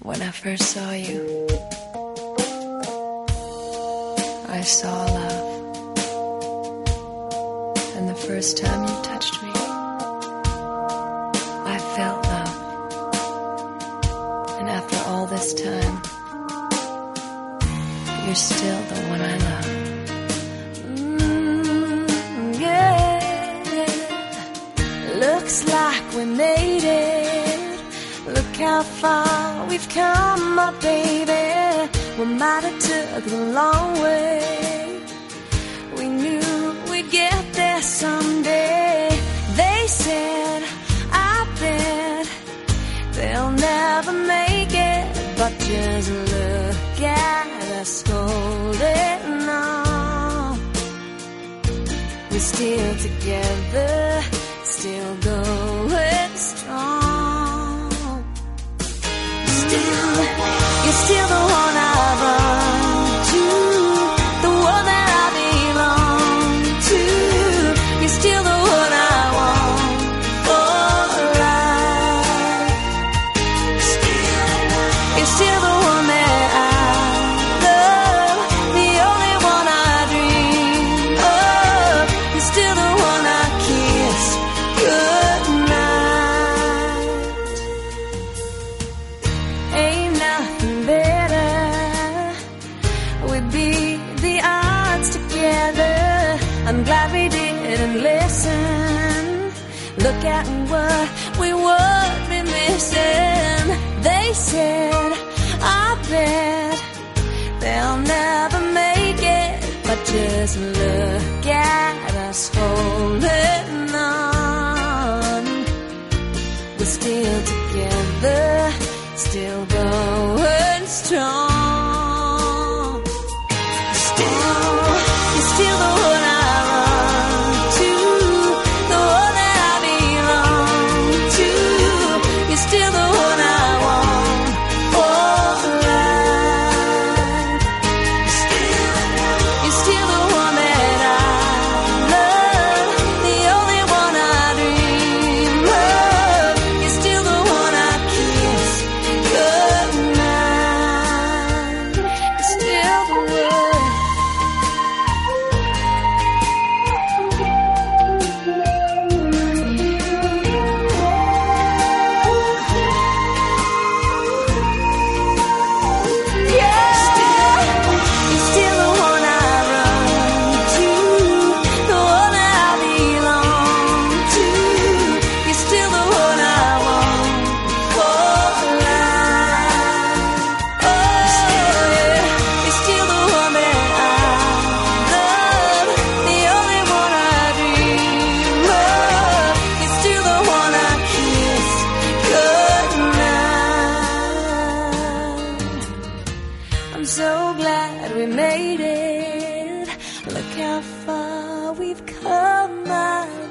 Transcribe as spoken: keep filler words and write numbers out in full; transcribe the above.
When I first saw you, I saw love. And the first time you touched me, I felt love. And after all this time, you're still the one I love. Mm, yeah. Looks like we made it. Look how far we've come, my baby. We might have took the long way. We knew we'd get there someday. They said, I bet they'll never make it. But just look at us holding on. We're still together, still going strong. Still, you're still the one I run to, the one that I belong to. You're still the one I want for life. Still, you're still the one that I love, the only one I dream of. You're still the one I kiss goodnight. Ain't nothing better. We'd beat the odds together. I'm glad we didn't listen. Look at what we would be missing. They said, I bet they'll never make it. But just look at us holding on. We're still together, still going strong. Still, you're still the one I run to, the one that I belong to. You're still the one I want for life. Still, you're still the one that I love, the only one I dream of. You're still the one I kiss goodnight. You're still the one. I'm so glad we made it. Look how far we've come, my